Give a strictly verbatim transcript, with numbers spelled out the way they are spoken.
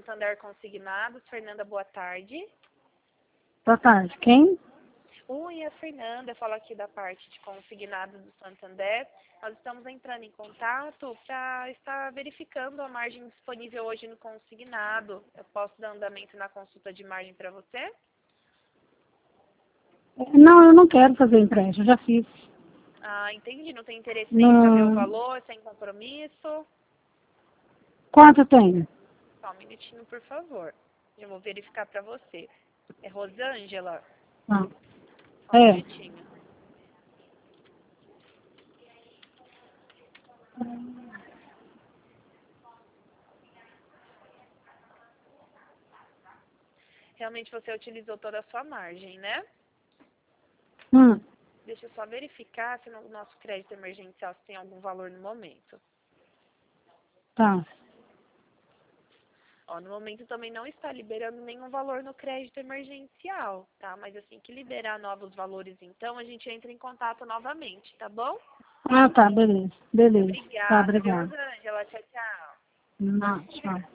Santander Consignados. Fernanda, boa tarde. Boa tarde. Quem? Oi, a Fernanda, fala aqui da parte de consignados do Santander. Nós estamos entrando em contato para estar verificando a margem disponível hoje no consignado. Eu posso dar andamento na consulta de margem para você? Não, eu não quero fazer empréstimo, já fiz. Ah, entendi. Não tem interesse em Não. saber o valor, sem compromisso? Quanto tem? Só um minutinho, por favor. Eu vou verificar para você. É Rosângela? Ah. Só um É. minutinho. Realmente você utilizou toda a sua margem, né? Hum. Deixa eu só verificar se no nosso crédito emergencial se tem algum valor no momento. Tá. Ó, no momento também não está liberando nenhum valor no crédito emergencial, tá? Mas assim que liberar novos valores, então, a gente entra em contato novamente, tá bom? Ah, tá, beleza. Beleza. Tá, Obrigada, viu, obrigada. Rosângela? Tchau, tchau. Não, tchau.